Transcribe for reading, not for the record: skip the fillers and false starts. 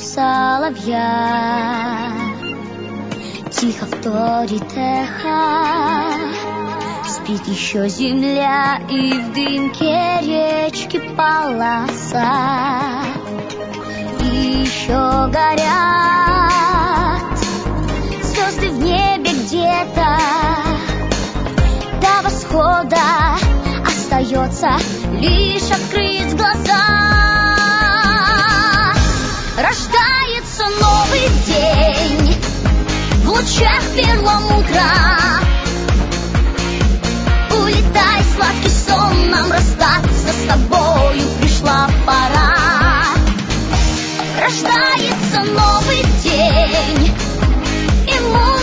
соловья. Тихо вторит эхо, спит еще земля, и в дымке речки полоса. И еще горят звезды в небе где-то. До восхода остается лишь открыть глаза. Рождается новый день в лучах перламутра. Улетай, сладкий сон, нам расстаться с тобою пришла пора. Рождается новый день, и